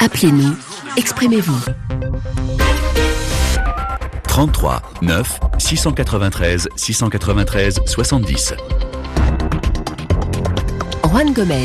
Appelez-nous, exprimez-vous. 33 9 693 693 70. Juan Gomez.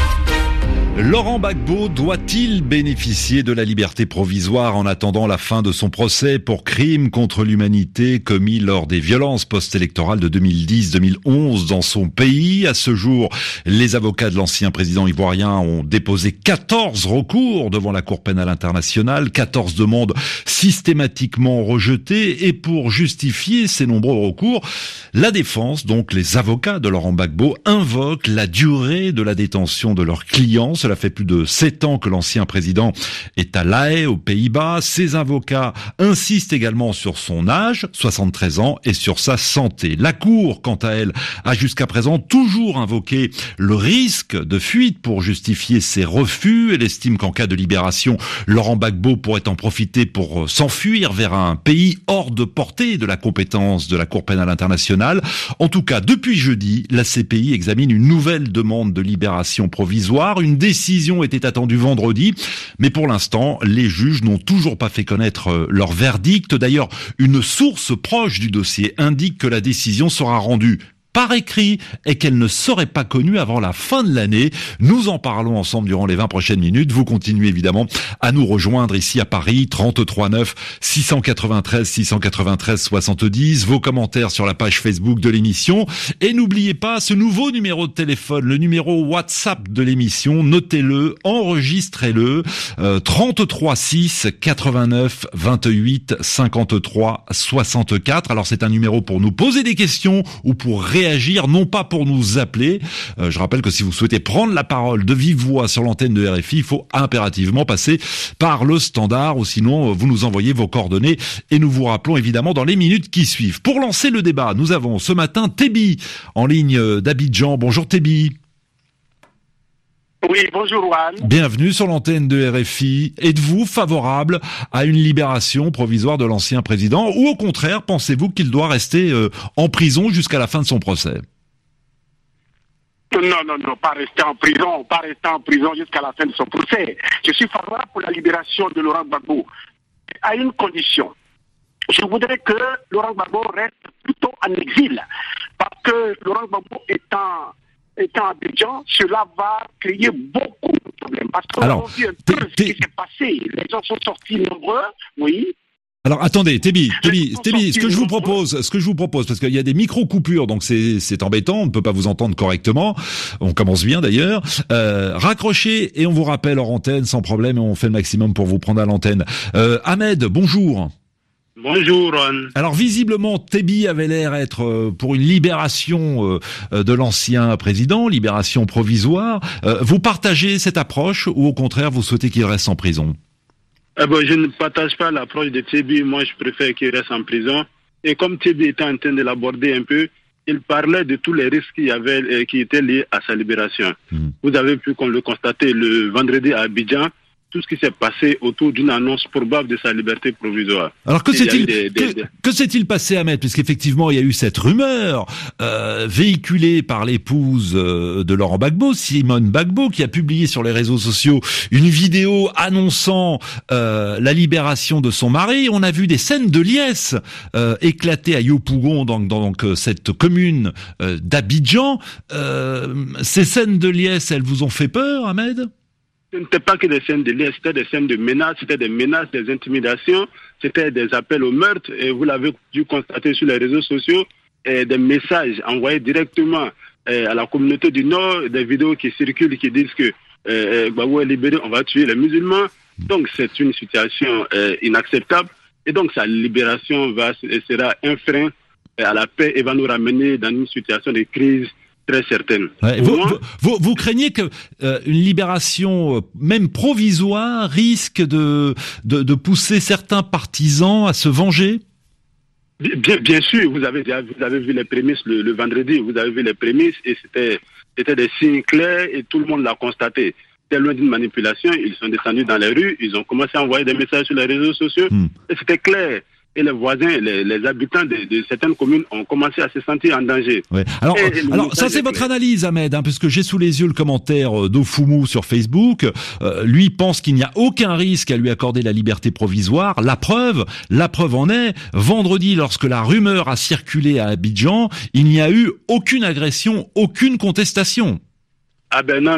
Laurent Gbagbo doit-il bénéficier de la liberté provisoire en attendant la fin de son procès pour crimes contre l'humanité commis lors des violences post-électorales de 2010-2011 dans son pays? À ce jour, les avocats de l'ancien président ivoirien ont déposé 14 recours devant la Cour pénale internationale, 14 demandes systématiquement rejetées, et pour justifier ces nombreux recours, la défense, donc les avocats de Laurent Gbagbo, invoquent la durée de la détention de leurs clients. Cela fait plus de 7 ans que l'ancien président est à La Haye, aux Pays-Bas. Ses avocats insistent également sur son âge, 73 ans, et sur sa santé. La Cour, quant à elle, a jusqu'à présent toujours invoqué le risque de fuite pour justifier ses refus. Elle estime qu'en cas de libération, Laurent Gbagbo pourrait en profiter pour s'enfuir vers un pays hors de portée de la compétence de la Cour pénale internationale. En tout cas, depuis jeudi, la CPI examine une nouvelle demande de libération provisoire. Une décision était attendue vendredi, mais pour l'instant, les juges n'ont toujours pas fait connaître leur verdict. D'ailleurs, une source proche du dossier indique que la décision sera rendue par écrit et qu'elle ne serait pas connue avant la fin de l'année. Nous en parlons ensemble durant les 20 prochaines minutes. Vous continuez évidemment à nous rejoindre ici à Paris, 33 9 693 693 70. Vos commentaires sur la page Facebook de l'émission. Et n'oubliez pas ce nouveau numéro de téléphone, le numéro WhatsApp de l'émission. Notez-le, enregistrez-le. 33 6 89 28 53 64. Alors c'est un numéro pour nous poser des questions ou pour réagir, non pas pour nous appeler. Je rappelle que si vous souhaitez prendre la parole de vive voix sur l'antenne de RFI, il faut impérativement passer par le standard, ou sinon vous nous envoyez vos coordonnées et nous vous rappelons évidemment dans les minutes qui suivent. Pour lancer le débat, nous avons ce matin Tébi en ligne d'Abidjan. Bonjour Tébi. Oui, bonjour Juan. Bienvenue sur l'antenne de RFI. Êtes-vous favorable à une libération provisoire de l'ancien président, ou au contraire, pensez-vous qu'il doit rester en prison jusqu'à la fin de son procès? Non, pas rester en prison jusqu'à la fin de son procès. Je suis favorable pour la libération de Laurent Gbagbo, à une condition. Je voudrais que Laurent Gbagbo reste plutôt en exil, parce que Laurent Gbagbo étant à Abidjan, cela va créer beaucoup de problèmes. Parce que alors, vu un peu ce qui s'est passé. Les gens sont sortis nombreux, oui. Alors attendez, Tébi, ce que je vous propose, parce qu'il y a des micro-coupures, donc c'est embêtant, on ne peut pas vous entendre correctement, on commence bien d'ailleurs, raccrochez et on vous rappelle hors antenne sans problème, et on fait le maximum pour vous prendre à l'antenne. Ahmed, bonjour. Bonjour, Ron. Alors visiblement, Tébi avait l'air être pour une libération de l'ancien président, libération provisoire. Vous partagez cette approche, ou au contraire vous souhaitez qu'il reste en prison? Je ne partage pas l'approche de Tébi. Moi, je préfère qu'il reste en prison. Et comme Tébi était en train de l'aborder un peu, il parlait de tous les risques qui étaient liés à sa libération. Vous avez pu le constater le vendredi à Abidjan, tout ce qui s'est passé autour d'une annonce probable de sa liberté provisoire. Alors que s'est-il passé, Ahmed, puisqu'effectivement il y a eu cette rumeur véhiculée par l'épouse de Laurent Gbagbo, Simone Gbagbo, qui a publié sur les réseaux sociaux une vidéo annonçant la libération de son mari. On a vu des scènes de liesse éclater à Yopougon, donc cette commune d'Abidjan. Ces scènes de liesse, elles vous ont fait peur, Ahmed? Ce n'était pas que des scènes de liesse, c'était des scènes de menaces, c'était des menaces, des intimidations, c'était des appels au meurtre, et vous l'avez dû constater sur les réseaux sociaux, des messages envoyés directement à la communauté du Nord, des vidéos qui circulent qui disent que Gbagbo est libéré, on va tuer les musulmans. Donc c'est une situation inacceptable, et donc sa libération sera un frein à la paix et va nous ramener dans une situation de crise très certaine. Ouais, vous craignez que une libération, même provisoire, risque de pousser certains partisans à se venger? Bien sûr, vous avez vu les prémices le vendredi, vous avez vu les prémices, et c'était des signes clairs et tout le monde l'a constaté. C'était loin d'une manipulation, ils sont descendus dans les rues, ils ont commencé à envoyer des messages sur les réseaux sociaux, et c'était clair. et les voisins, les habitants de certaines communes ont commencé à se sentir en danger. Ouais. Alors ça c'est votre analyse, Ahmed, puisque j'ai sous les yeux le commentaire d'Ofoumou sur Facebook. Lui pense qu'il n'y a aucun risque à lui accorder la liberté provisoire. La preuve en est, vendredi, lorsque la rumeur a circulé à Abidjan, il n'y a eu aucune agression, aucune contestation. Ah ben non,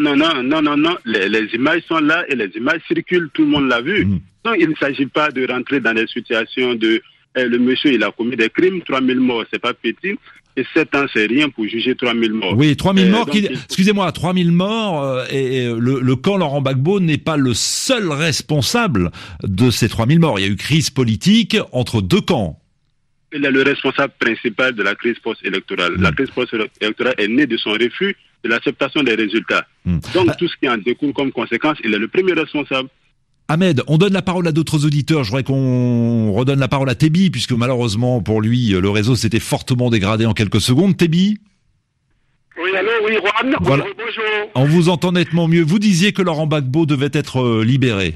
les images sont là et les images circulent, tout le monde l'a vu. Non, il ne s'agit pas de rentrer dans des situations de le monsieur il a commis des crimes, 3000 morts, c'est pas petit, et 7 ans c'est rien pour juger 3000 morts. Oui, 3000 morts, excusez-moi, 3000 morts, et le camp Laurent Gbagbo n'est pas le seul responsable de ces 3000 morts. Il y a eu crise politique entre deux camps. Il est le responsable principal de la crise post-électorale. La crise post-électorale est née de son refus de l'acceptation des résultats. Donc tout ce qui en découle comme conséquence, il est le premier responsable. Ahmed, on donne la parole à d'autres auditeurs. Je voudrais qu'on redonne la parole à Tébi, puisque malheureusement pour lui, le réseau s'était fortement dégradé en quelques secondes. Tébi ? Oui, allô, oui, Juan. Voilà. Bonjour. On vous entend nettement mieux. Vous disiez que Laurent Gbagbo devait être libéré.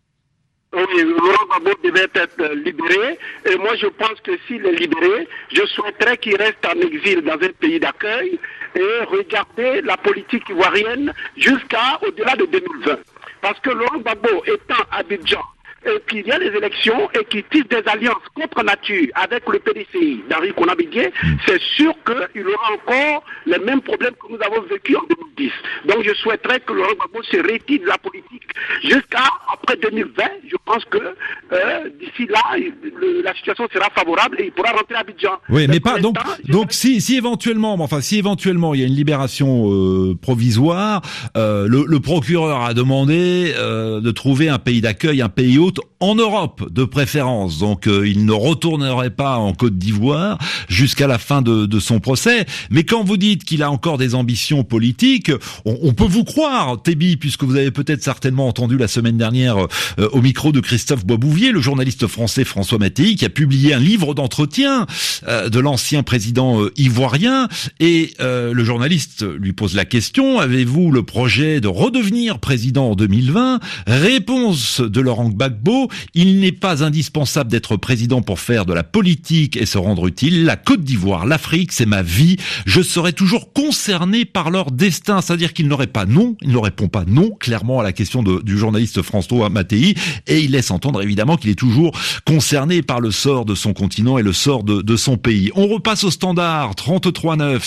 Oui, Laurent Gbagbo devait être libéré. Et moi, je pense que s'il est libéré, je souhaiterais qu'il reste en exil dans un pays d'accueil et regarder la politique ivoirienne jusqu'à au-delà de 2020. Parce que Laurent Gbagbo étant à Abidjan, et qu'il y a des élections et qu'il tisse des alliances contre nature avec le PDCI d'Henri Konan Bédié, c'est sûr qu'il aura encore les mêmes problèmes que nous avons vécu en 2010. Donc je souhaiterais que Laurent Gbagbo se retire de la politique jusqu'à après 2020. Je pense que d'ici là, la situation sera favorable et il pourra rentrer à Abidjan. Oui, mais pas donc si éventuellement il y a une libération provisoire, le procureur a demandé de trouver un pays d'accueil, un pays hôte en Europe de préférence. Donc il ne retournerait pas en Côte d'Ivoire jusqu'à la fin de son procès. Mais quand vous dites qu'il a encore des ambitions politiques, on peut vous croire, Tébi, puisque vous avez peut-être certainement entendu la semaine dernière au micro de Christophe Boisbouvier, le journaliste français François Mattei, qui a publié un livre d'entretien de l'ancien président ivoirien. Et le journaliste lui pose la question: avez-vous le projet de redevenir président en 2020 ? Réponse de Laurent Gbagbo: il n'est pas indispensable d'être président pour faire de la politique et se rendre utile. La Côte d'Ivoire, l'Afrique, c'est ma vie. Je serai toujours concerné par leur destin. C'est-à-dire qu'il n'aurait pas non, il ne répond pas non, clairement, à la question du journaliste François Mattei. Et il laisse entendre, évidemment, qu'il est toujours concerné par le sort de son continent et le sort de son pays. On repasse au standard 33 9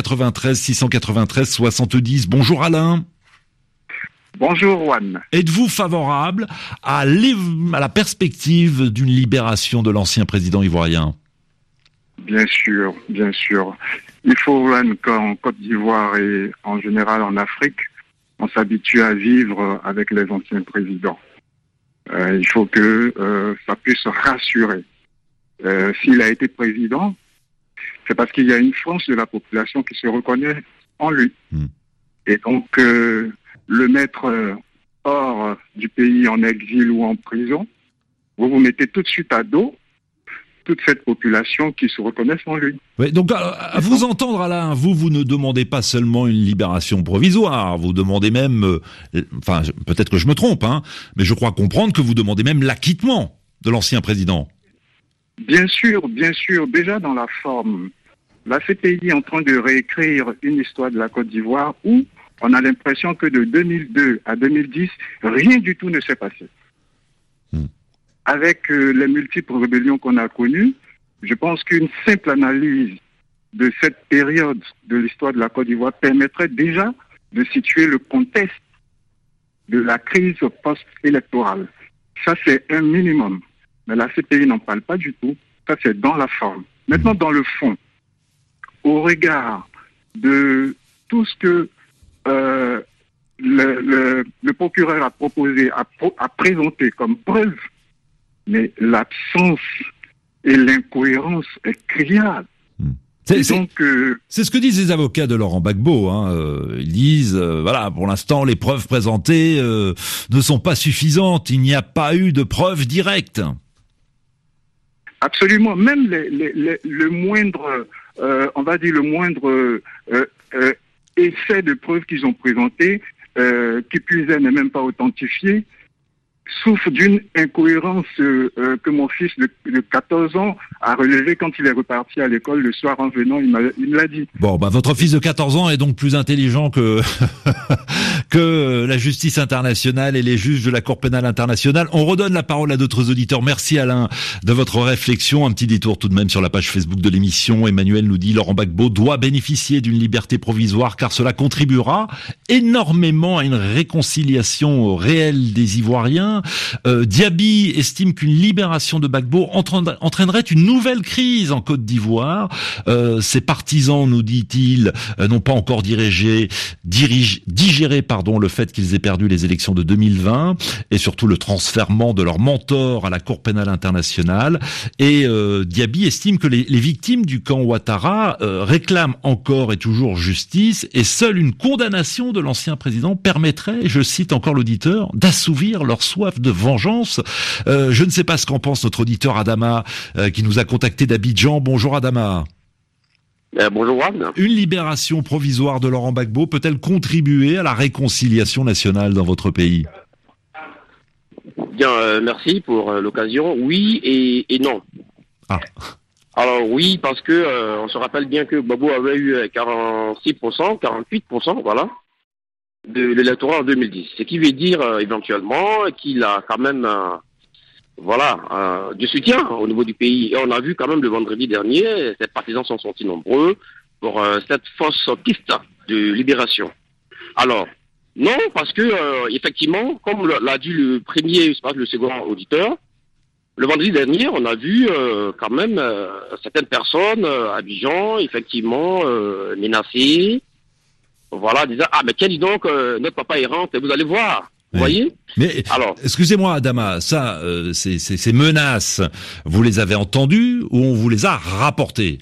693 70. Bonjour Alain. Bonjour Juan. Êtes-vous favorable à la perspective d'une libération de l'ancien président ivoirien ? Bien sûr. Il faut, Juan, qu'en Côte d'Ivoire et en général en Afrique, on s'habitue à vivre avec les anciens présidents. Il faut que ça puisse rassurer. S'il a été président, c'est parce qu'il y a une frange de la population qui se reconnaît en lui. Et donc, le mettre hors du pays en exil ou en prison, vous mettez tout de suite à dos toute cette population qui se reconnaît en lui. Oui, donc à vous entendre, Alain, vous ne demandez pas seulement une libération provisoire, vous demandez même, peut-être que je me trompe, mais je crois comprendre que vous demandez même l'acquittement de l'ancien président. Bien sûr, déjà dans la forme. La CPI est en train de réécrire une histoire de la Côte d'Ivoire où on a l'impression que de 2002 à 2010, rien du tout ne s'est passé. Avec les multiples rébellions qu'on a connues, je pense qu'une simple analyse de cette période de l'histoire de la Côte d'Ivoire permettrait déjà de situer le contexte de la crise post-électorale. Ça, c'est un minimum. Mais la CPI n'en parle pas du tout. Ça, c'est dans la forme. Maintenant, dans le fond, au regard de tout ce que le procureur a proposé, a présenté comme preuve, mais l'absence et l'incohérence est criable. C'est ce que disent les avocats de Laurent Gbagbo. Ils disent, pour l'instant, les preuves présentées ne sont pas suffisantes. Il n'y a pas eu de preuves directes. Absolument. Même le moindre, le moindre essai de preuves qu'ils ont présenté, qui plus est n'est même pas authentifié, souffre d'une incohérence que mon fils de 14 ans a relevé quand il est reparti à l'école le soir en venant, il me l'a dit. Bon, votre fils de 14 ans est donc plus intelligent que que la justice internationale et les juges de la Cour pénale internationale. On redonne la parole à d'autres auditeurs. Merci Alain de votre réflexion. Un petit détour tout de même sur la page Facebook de l'émission. Emmanuel nous dit Laurent Gbagbo doit bénéficier d'une liberté provisoire car cela contribuera énormément à une réconciliation réelle des Ivoiriens. Diaby estime qu'une libération de Gbagbo entraînerait une nouvelle crise en Côte d'Ivoire. Ses partisans, nous dit-il, n'ont pas encore digéré le fait qu'ils aient perdu les élections de 2020 et surtout le transfèrement de leur mentor à la Cour pénale internationale. Et Diaby estime que les victimes du camp Ouattara réclament encore et toujours justice et seule une condamnation de l'ancien président permettrait, je cite encore l'auditeur, d'assouvir leur soif de vengeance. Je ne sais pas ce qu'en pense notre auditeur Adama qui nous a contacté d'Abidjan. Bonjour Adama. Bonjour Juan. Une libération provisoire de Laurent Gbagbo peut-elle contribuer à la réconciliation nationale dans votre pays? Bien, merci pour l'occasion. Oui et non. Ah. Alors oui, parce que on se rappelle bien que Gbagbo avait eu 46%, 48%, voilà, de l'électorat en 2010. Ce qui veut dire éventuellement qu'il a quand même du soutien au niveau du pays. Et on a vu quand même le vendredi dernier, ses partisans sont sortis nombreux pour cette fausse piste de libération. Alors, non, parce que effectivement, comme l'a dit le premier, le second auditeur, le vendredi dernier, on a vu quand même certaines personnes à Abidjan, effectivement, menacées, voilà, disant « Ah, mais quel dis donc, notre papa est rentre, vous allez voir ». Vous voyez? Mais alors, excusez-moi, Adama, ça, ces menaces, vous les avez entendues ou on vous les a rapportées?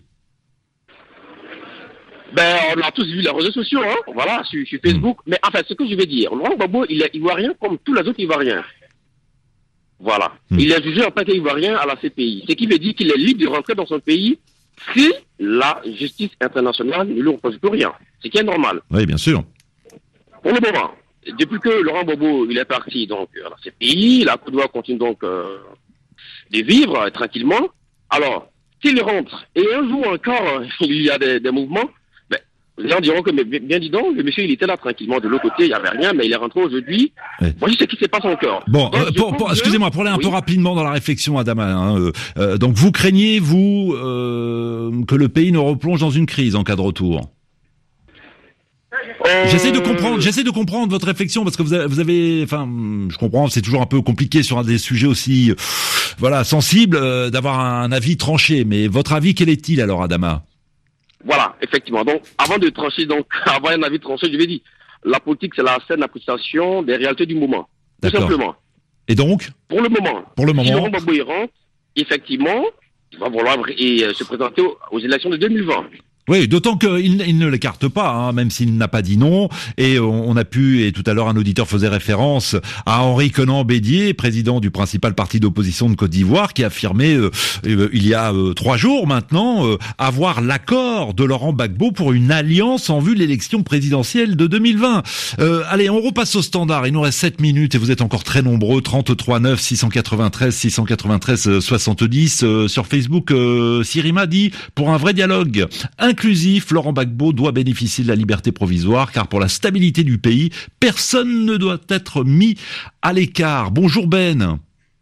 On a tous vu les réseaux sociaux, hein, voilà, sur Facebook. Mais enfin, ce que je veux dire, Laurent Gbagbo, il est ivoirien comme tous les autres Ivoiriens. Voilà. Il est jugé en tant qu'Ivoirien à la CPI. Ce qui veut dire qu'il est libre de rentrer dans son pays si la justice internationale ne lui reproche plus rien. Ce qui est normal. Oui, bien sûr. Pour le moment. Depuis que Laurent Gbagbo il est parti donc à la CPI, la Côte d'Ivoire continue donc de vivre tranquillement. Alors, s'il rentre et un jour encore il y a des mouvements, les gens diront que mais bien dis donc, le monsieur il était là tranquillement de l'autre côté, il n'y avait rien, mais il est rentré aujourd'hui. Oui. Voyez ce qui se passe encore. Bon, excusez-moi, pour aller un peu rapidement dans la réflexion, Adama. Donc vous craignez vous que le pays ne replonge dans une crise en cas de retour? J'essaie de comprendre votre réflexion parce que vous avez, enfin, je comprends, c'est toujours un peu compliqué sur des sujets aussi, sensibles, d'avoir un avis tranché. Mais votre avis, quel est-il alors, Adama? Voilà, effectivement. Donc, avant de trancher, avoir un avis tranché, je vais dire, la politique, c'est la saine appréciation des réalités du moment. Tout simplement. Et donc? Pour le moment. Si Laurent Gbagbo rentre, effectivement, il va vouloir se présenter aux élections de 2020. Oui, d'autant qu'il ne l'écarte pas, même s'il n'a pas dit non. Et on a pu, et tout à l'heure un auditeur faisait référence à Henri Konan Bédier, président du principal parti d'opposition de Côte d'Ivoire, qui affirmait il y a 3 jours maintenant avoir l'accord de Laurent Gbagbo pour une alliance en vue de l'élection présidentielle de 2020. Allez, on repasse au standard. Il nous reste 7 minutes et vous êtes encore très nombreux. 33 9 693 70 sur Facebook. Sirima dit pour un vrai dialogue inclusif, Laurent Gbagbo doit bénéficier de la liberté provisoire car pour la stabilité du pays, personne ne doit être mis à l'écart. Bonjour Ben.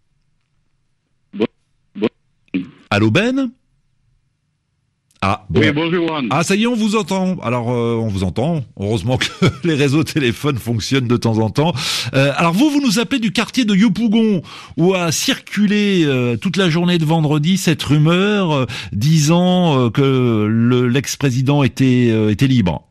Allô Ben? Ah, bon. Oui, bonjour Juan. Ah, ça y est, on vous entend. Alors, on vous entend. Heureusement que les réseaux téléphones fonctionnent de temps en temps. Alors, vous nous appelez du quartier de Yopougon, où a circulé toute la journée de vendredi cette rumeur disant que l'ex-président était libre.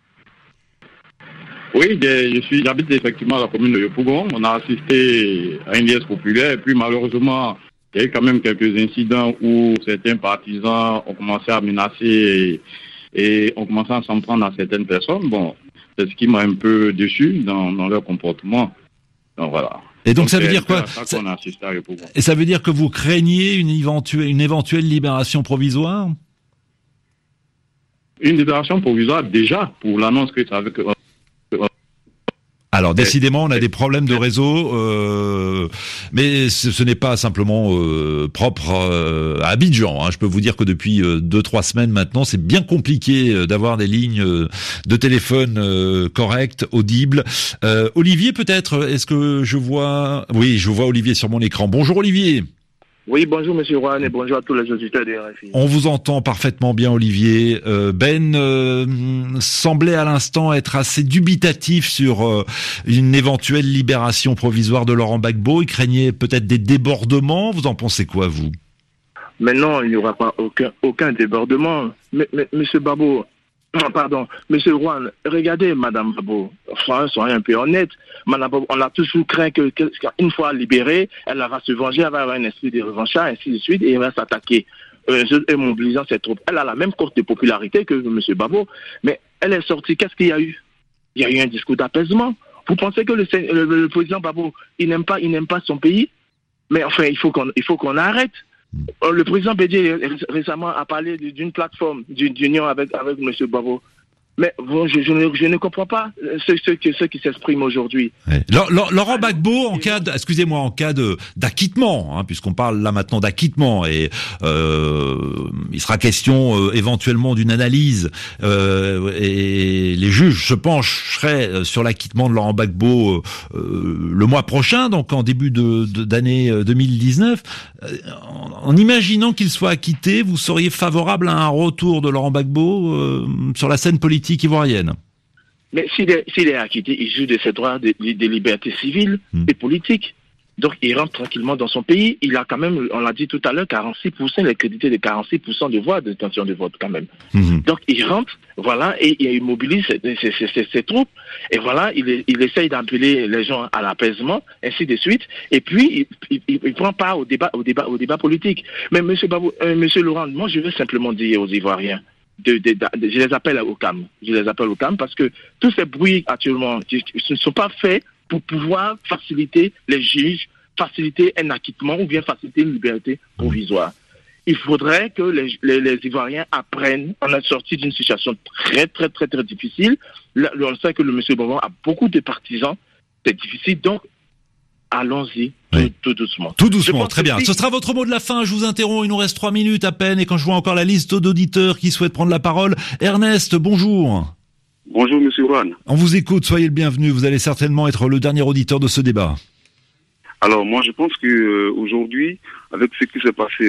Oui, j'habite effectivement à la commune de Yopougon. On a assisté à une liesse populaire, et puis malheureusement, il y a eu quand même quelques incidents où certains partisans ont commencé à menacer et ont commencé à s'en prendre à certaines personnes. Bon, c'est ce qui m'a un peu déçu dans leur comportement. Donc voilà. Et donc ça veut dire quoi? Et ça veut dire que vous craignez une éventuelle libération provisoire? Une libération provisoire déjà, pour l'annonce que ça avait... Alors décidément, on a des problèmes de réseau. mais ce n'est pas simplement propre à Abidjan. Hein. Je peux vous dire que depuis 2-3 semaines maintenant, c'est bien compliqué d'avoir des lignes de téléphone correctes, audibles. Olivier, peut-être, est-ce que je vois... Oui, je vois Olivier sur mon écran. Bonjour Olivier. Oui, bonjour Monsieur Rouen et bonjour à tous les auditeurs de RFI. On vous entend parfaitement bien Olivier. Semblait à l'instant être assez dubitatif sur une éventuelle libération provisoire de Laurent Gbagbo. Il craignait peut-être des débordements. Vous en pensez quoi, vous? Mais non, il n'y aura pas aucun débordement. Mais Monsieur Gbagbo... Pardon, Monsieur Rouen, regardez Madame Gbagbo, soyez un peu honnête. Madame Gbagbo, on a toujours craint qu'une fois libérée, elle va se venger, elle va avoir un esprit de revanche, ainsi de suite, et elle va s'attaquer, et mobilisant ses troupes. Elle a la même cote de popularité que Monsieur Gbagbo, mais elle est sortie, qu'est-ce qu'il y a eu? Il y a eu un discours d'apaisement. Vous pensez que le président Gbagbo, il n'aime pas son pays? Mais enfin, il faut qu'on arrête. Le président Bédié récemment a parlé d'une plateforme d'union avec M. Gbagbo. Mais bon, je ne comprends pas ce qui s'exprime aujourd'hui. Ouais. Laurent Gbagbo, en cas d'acquittement, hein, puisqu'on parle là maintenant d'acquittement, et il sera question éventuellement d'une analyse, et les juges se pencheraient sur l'acquittement de Laurent Gbagbo le mois prochain, donc en début d'année 2019. En imaginant qu'il soit acquitté, vous seriez favorable à un retour de Laurent Gbagbo sur la scène politique ivoirienne? Mais s'il est acquitté, il joue de ses droits de liberté civile et politique. Donc il rentre tranquillement dans son pays. Il a quand même, on l'a dit tout à l'heure, 46%, il est crédité de 46% de voix, d'intention de vote quand même. Donc il rentre, voilà, et il mobilise ses troupes, et voilà, il essaye d'appeler les gens à l'apaisement, ainsi de suite, et puis il prend part au débat politique. Mais Monsieur Laurent, moi je veux simplement dire aux Ivoiriens, je les appelle au calme. Je les appelle au calme parce que tous ces bruits actuellement, ce ne sont pas faits pour pouvoir faciliter les juges, faciliter un acquittement ou bien faciliter une liberté provisoire. Il faudrait que les Ivoiriens apprennent. On est sorti d'une situation très, très, très, très difficile. On sait que le monsieur Gbagbo a beaucoup de partisans. C'est difficile, donc allons-y. Tout doucement. Tout doucement, très bien. Ce sera votre mot de la fin. Je vous interromps, il nous reste 3 minutes à peine. Et quand je vois encore la liste d'auditeurs qui souhaitent prendre la parole, Ernest, bonjour. Bonjour, Monsieur Rouen. On vous écoute, soyez le bienvenu. Vous allez certainement être le dernier auditeur de ce débat. Alors, moi, je pense que aujourd'hui, avec ce qui s'est passé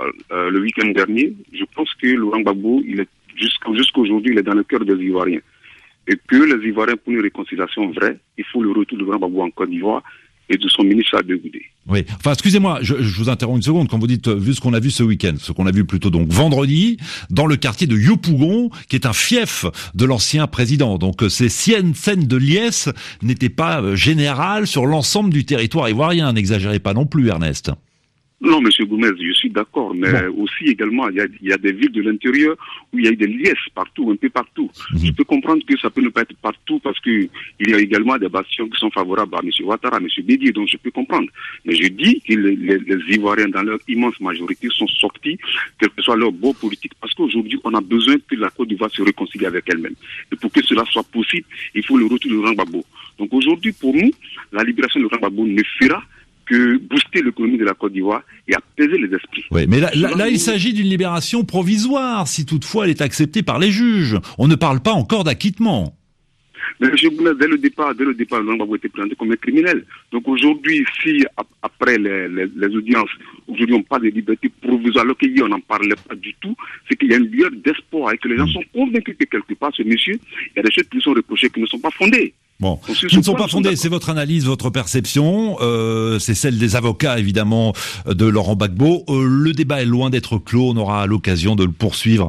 le week-end dernier, je pense que Laurent Gbagbo, il est jusqu'aujourd'hui, il est dans le cœur des Ivoiriens. Et que les Ivoiriens, pour une réconciliation vraie, il faut le retour de Laurent Gbagbo en Côte d'Ivoire et de son ministre Adé Goudé. Oui, enfin, excusez-moi, je vous interromps une seconde quand vous dites, vu ce qu'on a vu ce week-end, ce qu'on a vu plutôt donc vendredi, dans le quartier de Yopougon, qui est un fief de l'ancien président. Donc, ces scènes de liesse n'étaient pas générales sur l'ensemble du territoire ivoirien. N'exagérez pas non plus, Ernest. Non, Monsieur Goumez, je suis d'accord, mais aussi également, il y a des villes de l'intérieur où il y a eu des liesses partout, un peu partout. Je peux comprendre que ça peut ne pas être partout parce que il y a également des bastions qui sont favorables à M. Ouattara, à M. Bédié, donc je peux comprendre. Mais je dis que les Ivoiriens, dans leur immense majorité, sont sortis, quel que soit leur beau politique, parce qu'aujourd'hui, on a besoin que la Côte d'Ivoire se réconcilie avec elle-même. Et pour que cela soit possible, il faut le retour de Laurent Gbagbo. Donc aujourd'hui, pour nous, la libération de Laurent Gbagbo ne fera que booster l'économie de la Côte d'Ivoire et apaiser les esprits. Oui, mais là il s'agit d'une libération provisoire, si toutefois elle est acceptée par les juges. On ne parle pas encore d'acquittement. Mais M. Boulez, dès le départ, Laurent Gbagbo était présenté comme un criminel. Donc aujourd'hui, si après les audiences, aujourd'hui on parle de liberté provisoire, alors qu'hier on n'en parlait pas du tout, c'est qu'il y a une lueur d'espoir et que les gens sont convaincus que quelque part, ce monsieur, il y a des choses qui sont reprochées qui ne sont pas fondées. Bon, qui ne sont pas fondées, c'est votre analyse, votre perception, c'est celle des avocats évidemment de Laurent Gbagbo. Le débat est loin d'être clos, on aura l'occasion de le poursuivre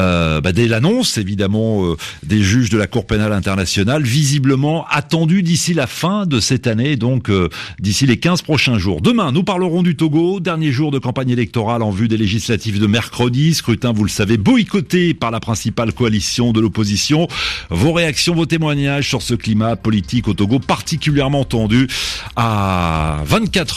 dès l'annonce évidemment des juges de la Cour pénale internationale, visiblement attendue d'ici la fin de cette année, donc d'ici les 15 prochains jours. Demain, nous parlerons du Togo, dernier jour de campagne électorale en vue des législatives de mercredi, scrutin, vous le savez, boycotté par la principale coalition de l'opposition. Vos réactions, vos témoignages sur ce climat politique au Togo particulièrement tendu à 24 heures.